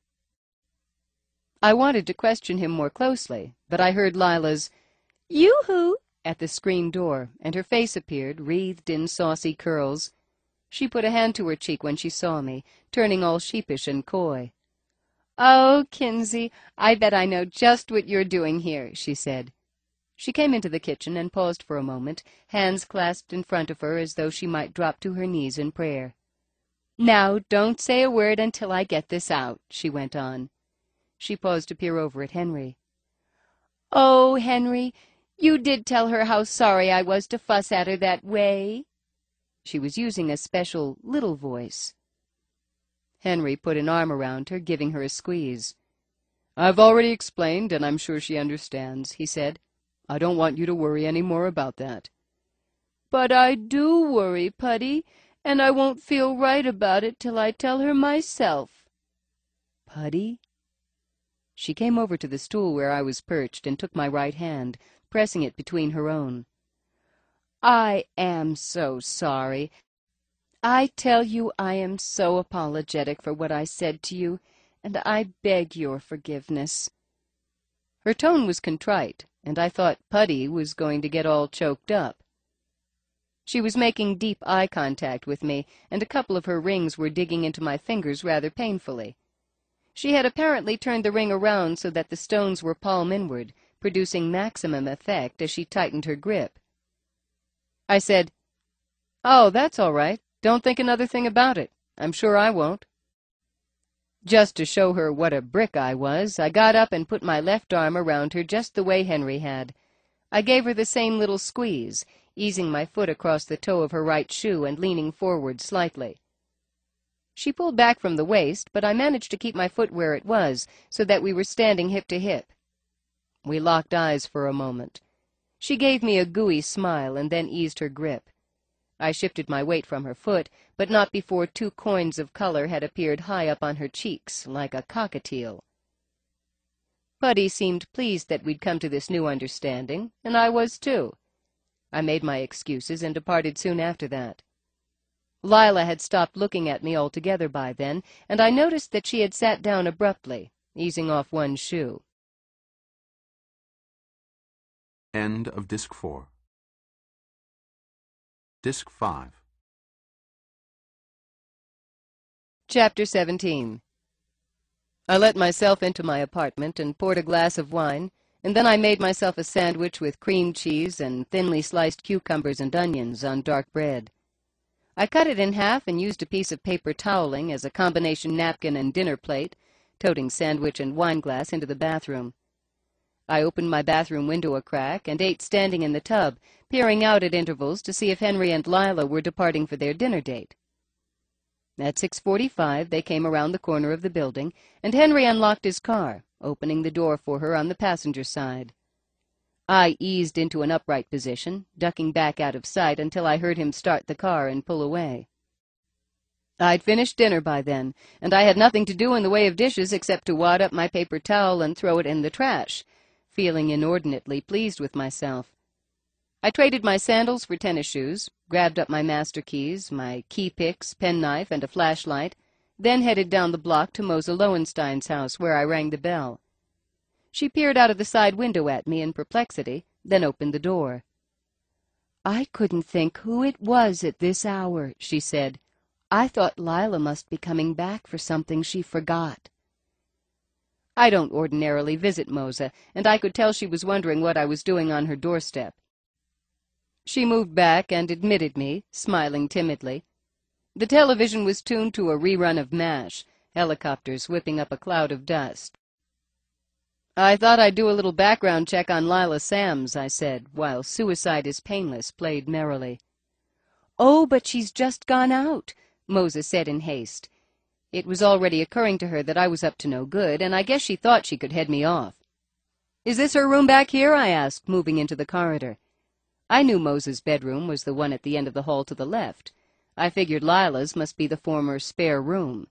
I wanted to question him more closely, but I heard Lila's "Yoo-hoo" at the screen door, and her face appeared, wreathed in saucy curls. She put a hand to her cheek when she saw me, turning all sheepish and coy. "Oh, Kinsey, I bet I know just what you're doing here," she said. She came into the kitchen and paused for a moment, hands clasped in front of her as though she might drop to her knees in prayer. "Now, don't say a word until I get this out," she went on. She paused to peer over at Henry. "Oh, Henry, you did tell her how sorry I was to fuss at her that way?" She was using a special little voice. Henry put an arm around her, giving her a squeeze. "I've already explained, and I'm sure she understands," he said. "I don't want you to worry any more about that." "But I do worry, Putty, and I won't feel right about it till I tell her myself." "Putty?" She came over to the stool where I was perched and took my right hand, pressing it between her own. "I am so sorry. I tell you I am so apologetic for what I said to you, and I beg your forgiveness." Her tone was contrite, and I thought Putty was going to get all choked up. She was making deep eye contact with me, and a couple of her rings were digging into my fingers rather painfully. She had apparently turned the ring around so that the stones were palm inward, producing maximum effect as she tightened her grip. I said, "Oh, that's all right. Don't think another thing about it. I'm sure I won't." Just to show her what a brick I was, I got up and put my left arm around her just the way Henry had. I gave her the same little squeeze, easing my foot across the toe of her right shoe and leaning forward slightly. She pulled back from the waist, but I managed to keep my foot where it was, so that we were standing hip to hip. We locked eyes for a moment. She gave me a gooey smile and then eased her grip. I shifted my weight from her foot, but not before two coins of color had appeared high up on her cheeks, like a cockatiel. Putty seemed pleased that we'd come to this new understanding, and I was too. I made my excuses and departed soon after that. Lila had stopped looking at me altogether by then, and I noticed that she had sat down abruptly, easing off one shoe. End of Disc four. Disc five. Chapter seventeen. I let myself into my apartment and poured a glass of wine, and then I made myself a sandwich with cream cheese and thinly sliced cucumbers and onions on dark bread. I cut it in half and used a piece of paper toweling as a combination napkin and dinner plate, toting sandwich and wineglass into the bathroom. I opened my bathroom window a crack and ate standing in the tub, peering out at intervals to see if Henry and Lila were departing for their dinner date. At six forty-five they came around the corner of the building, and Henry unlocked his car, opening the door for her on the passenger side. I eased into an upright position, ducking back out of sight until I heard him start the car and pull away. I'd finished dinner by then, and I had nothing to do in the way of dishes except to wad up my paper towel and throw it in the trash, feeling inordinately pleased with myself. I traded my sandals for tennis shoes, grabbed up my master keys, my key picks, penknife, and a flashlight, then headed down the block to Mosa Lowenstein's house, where I rang the bell. She peered out of the side window at me in perplexity, then opened the door. "I couldn't think who it was at this hour," she said. "I thought Lila must be coming back for something she forgot." I don't ordinarily visit Moza, and I could tell she was wondering what I was doing on her doorstep. She moved back and admitted me, smiling timidly. The television was tuned to a rerun of MASH, helicopters whipping up a cloud of dust. "I thought I'd do a little background check on Lila Sams," I said, while Suicide is Painless played merrily. "Oh, but she's just gone out," Moza said in haste. It was already occurring to her that I was up to no good, and I guess she thought she could head me off. "Is this her room back here?" I asked, moving into the corridor. I knew Moza's bedroom was the one at the end of the hall to the left. I figured Lila's must be the former spare room.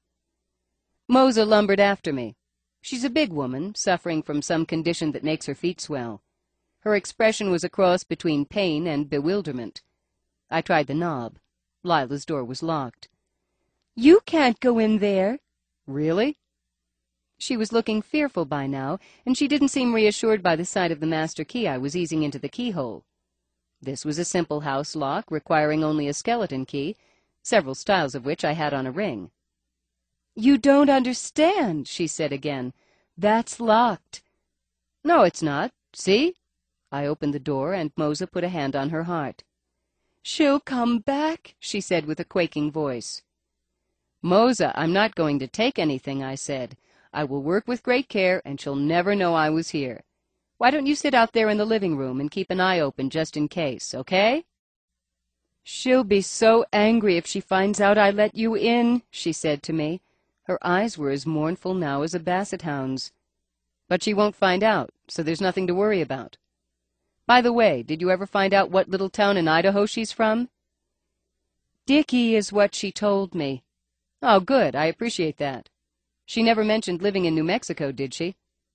Moza lumbered after me. She's a big woman, suffering from some condition that makes her feet swell. Her expression was a cross between pain and bewilderment. I tried the knob. Lila's door was locked. "You can't go in there." "Really?" She was looking fearful by now, and she didn't seem reassured by the sight of the master key I was easing into the keyhole. This was a simple house lock, requiring only a skeleton key, several styles of which I had on a ring. "You don't understand," she said again. "That's locked." "No, it's not. See?" I opened the door, and Moza put a hand on her heart. "She'll come back," she said with a quaking voice. "Moza, I'm not going to take anything," I said. "I will work with great care, and she'll never know I was here. Why don't you sit out there in the living room and keep an eye open just in case, okay?" "She'll be so angry if she finds out I let you in," she said to me. Her eyes were as mournful now as a basset hound's. "But she won't find out, so there's nothing to worry about. By the way, did you ever find out what little town in Idaho she's from?" "Dickie is what she told me." "Oh, good. I appreciate that. She never mentioned living in New Mexico, did she?"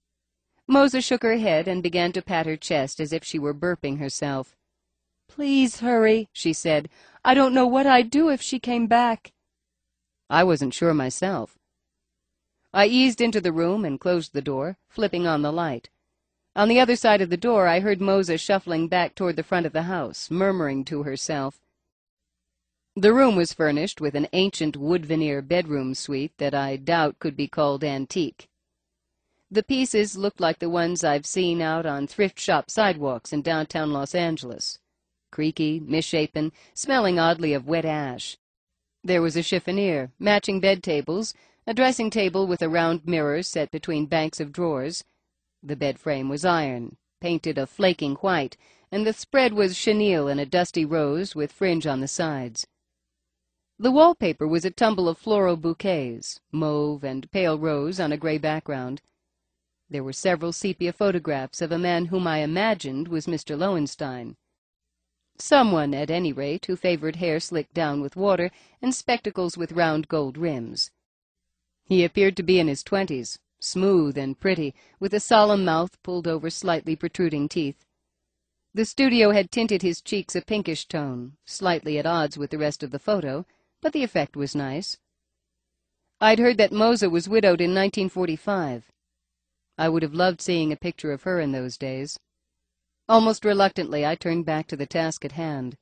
Moza shook her head and began to pat her chest as if she were burping herself. "Please hurry," she said. "I don't know what I'd do if she came back." I wasn't sure myself. I eased into the room and closed the door, flipping on the light. On the other side of the door, I heard Moza shuffling back toward the front of the house, murmuring to herself. The room was furnished with an ancient wood veneer bedroom suite that I doubt could be called antique. The pieces looked like the ones I've seen out on thrift shop sidewalks in downtown Los Angeles. Creaky, misshapen, smelling oddly of wet ash. There was a chiffonier, matching bed tables, a dressing table with a round mirror set between banks of drawers. The bed frame was iron, painted a flaking white, and the spread was chenille in a dusty rose with fringe on the sides. The wallpaper was a tumble of floral bouquets, mauve and pale rose on a gray background. There were several sepia photographs of a man whom I imagined was Mister Lowenstein. Someone, at any rate, who favored hair slicked down with water and spectacles with round gold rims. He appeared to be in his twenties, smooth and pretty, with a solemn mouth pulled over slightly protruding teeth. The studio had tinted his cheeks a pinkish tone, slightly at odds with the rest of the photo, but the effect was nice. I'd heard that Moza was widowed in nineteen forty-five. I would have loved seeing a picture of her in those days. Almost reluctantly, I turned back to the task at hand.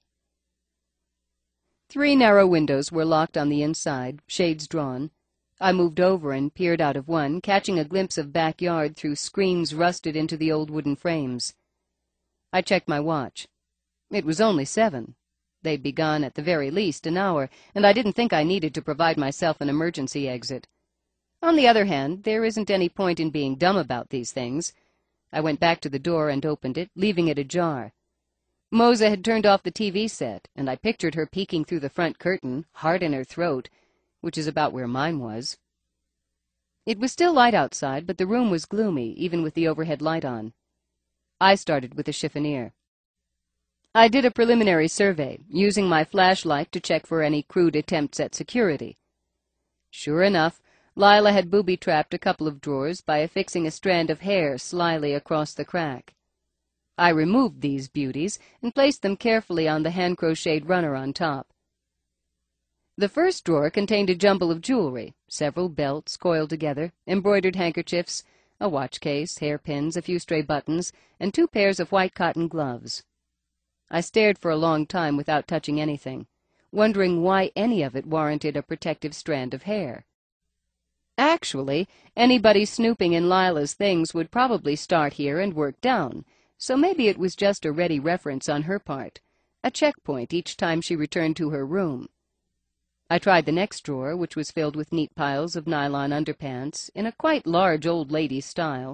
Three narrow windows were locked on the inside, shades drawn. I moved over and peered out of one, catching a glimpse of backyard through screens rusted into the old wooden frames. I checked my watch. It was only seven. They'd be gone at the very least an hour, and I didn't think I needed to provide myself an emergency exit. On the other hand, there isn't any point in being dumb about these things. I went back to the door and opened it, leaving it ajar. Moza had turned off the T V set, and I pictured her peeking through the front curtain, heart in her throat, which is about where mine was. It was still light outside, but the room was gloomy, even with the overhead light on. I started with the chiffonier. I did a preliminary survey, using my flashlight to check for any crude attempts at security. Sure enough, Lila had booby-trapped a couple of drawers by affixing a strand of hair slyly across the crack. I removed these beauties and placed them carefully on the hand-crocheted runner on top. The first drawer contained a jumble of jewelry, several belts coiled together, embroidered handkerchiefs, a watch case, hairpins, a few stray buttons, and two pairs of white cotton gloves. I stared for a long time without touching anything, wondering why any of it warranted a protective strand of hair. Actually, anybody snooping in Lila's things would probably start here and work down, so maybe it was just a ready reference on her part, a checkpoint each time she returned to her room. I tried the next drawer, which was filled with neat piles of nylon underpants, in a quite large old lady style.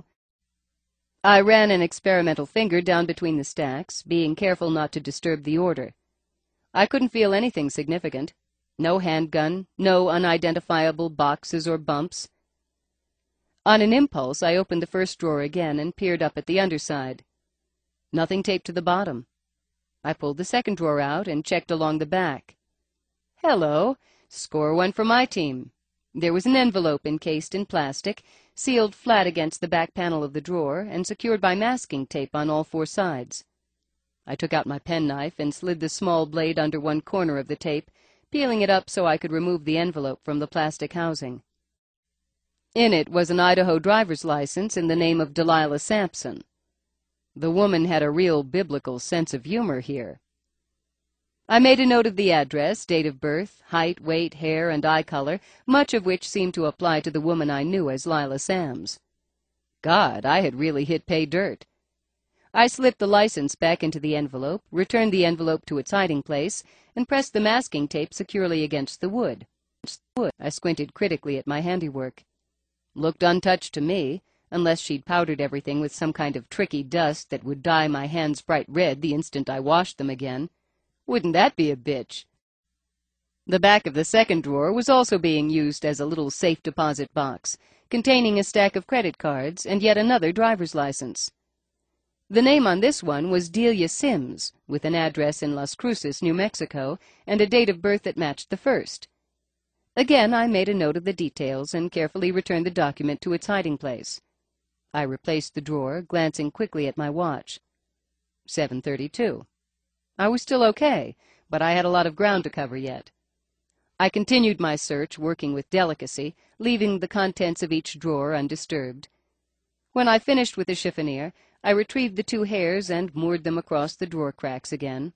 I ran an experimental finger down between the stacks, being careful not to disturb the order. I couldn't feel anything significant. No handgun, no unidentifiable boxes or bumps. On an impulse, I opened the first drawer again and peered up at the underside. Nothing taped to the bottom. I pulled the second drawer out and checked along the back. Hello, score one for my team. There was an envelope encased in plastic, sealed flat against the back panel of the drawer, and secured by masking tape on all four sides. I took out my penknife and slid the small blade under one corner of the tape, peeling it up so I could remove the envelope from the plastic housing. In it was an Idaho driver's license in the name of Delilah Sampson. The woman had a real biblical sense of humor here. I made a note of the address, date of birth, height, weight, hair, and eye color, much of which seemed to apply to the woman I knew as Lila Sams. God, I had really hit pay dirt. I slipped the license back into the envelope, returned the envelope to its hiding place, and pressed the masking tape securely against the wood. I squinted critically at my handiwork. Looked untouched to me, unless she'd powdered everything with some kind of tricky dust that would dye my hands bright red the instant I washed them again. Wouldn't that be a bitch? The back of the second drawer was also being used as a little safe deposit box, containing a stack of credit cards and yet another driver's license. The name on this one was Delia Sims, with an address in Las Cruces, New Mexico, and a date of birth that matched the first. Again, I made a note of the details and carefully returned the document to its hiding place. I replaced the drawer, glancing quickly at my watch. seven thirty-two. I was still okay, but I had a lot of ground to cover yet. I continued my search, working with delicacy, leaving the contents of each drawer undisturbed. When I finished with the chiffonier, I retrieved the two hairs and moored them across the drawer cracks again.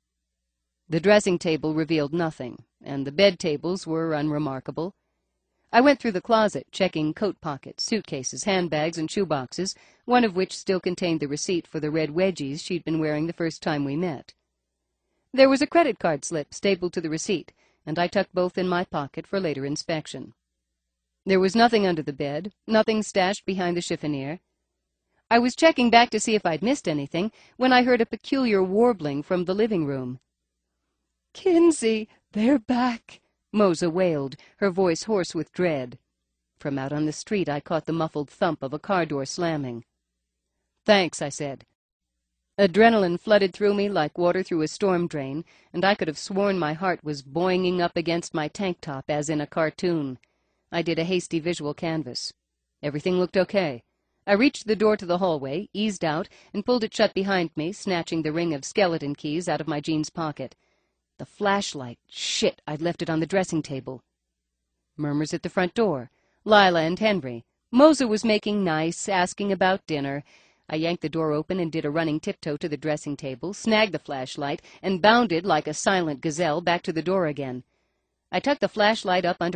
The dressing table revealed nothing, and the bed tables were unremarkable. I went through the closet, checking coat pockets, suitcases, handbags, and shoeboxes, one of which still contained the receipt for the red wedgies she'd been wearing the first time we met. There was a credit card slip stapled to the receipt, and I tucked both in my pocket for later inspection. There was nothing under the bed, nothing stashed behind the chiffonier. I was checking back to see if I'd missed anything when I heard a peculiar warbling from the living room. "Kinsey, they're back," Moza wailed, her voice hoarse with dread. From out on the street I caught the muffled thump of a car door slamming. "Thanks," I said. Adrenaline flooded through me like water through a storm drain, and I could have sworn my heart was boinging up against my tank top as in a cartoon. I did a hasty visual canvas. Everything looked okay. I reached the door to the hallway, eased out, and pulled it shut behind me, snatching the ring of skeleton keys out of my jeans pocket. The flashlight. Shit, I'd left it on the dressing table. Murmurs at the front door. Lila and Henry. Moza was making nice, asking about dinner. I yanked the door open and did a running tiptoe to the dressing table, snagged the flashlight, and bounded like a silent gazelle back to the door again. I tucked the flashlight up under